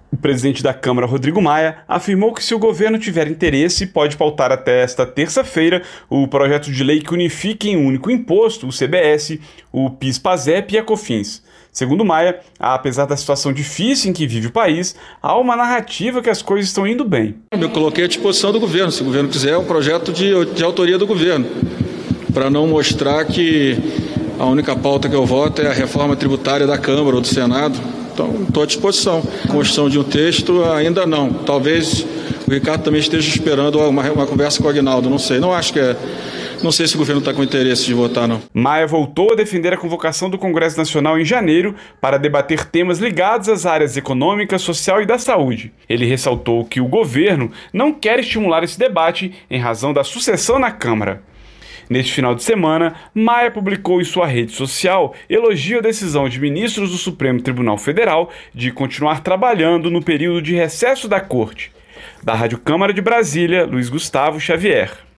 O presidente da Câmara, Rodrigo Maia, afirmou que se o governo tiver interesse, pode pautar até esta terça-feira o projeto de lei que unifique em um único imposto o CBS, o PIS/PASEP e a COFINS. Segundo Maia, apesar da situação difícil em que vive o país, há uma narrativa que as coisas estão indo bem. Eu coloquei à disposição do governo, se o governo quiser, é um projeto de autoria do governo, para não mostrar que a única pauta que eu voto é a reforma tributária da Câmara ou do Senado. Então, estou à disposição. Construção de um texto, ainda não. Talvez o Ricardo também esteja esperando uma conversa com o Aguinaldo, não sei. Não sei se o governo está com interesse de votar, não. Maia voltou a defender a convocação do Congresso Nacional em janeiro para debater temas ligados às áreas econômica, social e da saúde. Ele ressaltou que o governo não quer estimular esse debate em razão da sucessão na Câmara. Neste final de semana, Maia publicou em sua rede social elogio à decisão de ministros do Supremo Tribunal Federal de continuar trabalhando no período de recesso da Corte. Da Rádio Câmara de Brasília, Luiz Gustavo Xavier.